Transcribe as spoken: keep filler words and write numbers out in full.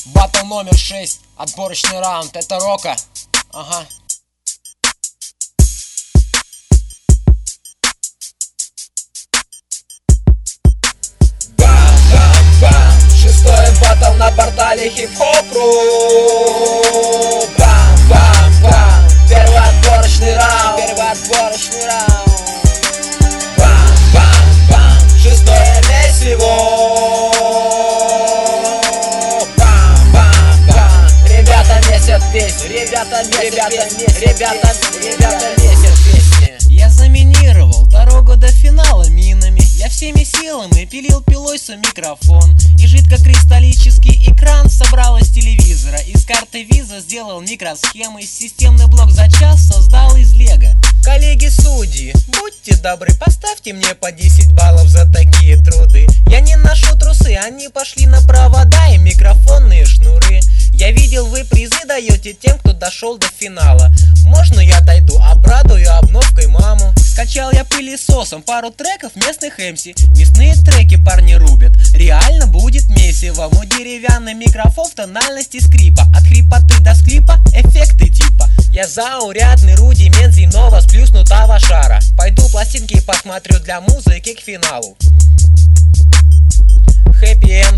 Батл номер шесть, отборочный раунд, это Рока. Ага. Бам-бам-бам, шестой батл на портале хип-хоп.ру. Бам-бам-бам, первый отборочный раунд, первый отборочный раунд. Бам-бам-бам, шестое месиво. Песню. Ребята, ребята, ребята, ребята месят песни. Я заминировал дорогу до финала минами. Я всеми силами пилил пилой свой микрофон. И жидкокристаллический экран собрал из телевизора. Из карты виза сделал микросхемы. Системный блок за час создал из лего. Коллеги судьи, будьте добры, поставьте мне по десять баллов за такие труды. Я не ношу трусы, они пошли на провода и микрофонные шнуры. Я видел, вы призы даете тем, кто дошел до финала. Можно я дойду, обрадую обновкой маму. Скачал я пылесосом пару треков местных эм си. Мясные треки парни рубят, реально будет месиво. Мой деревянный микрофон в тональности скрипа. От хрипоты до скрипа эффекты типа. Я заурядный рудимент земного сплюснутого шара. Пойду пластинки посмотрю для музыки к финалу. Хэппи энд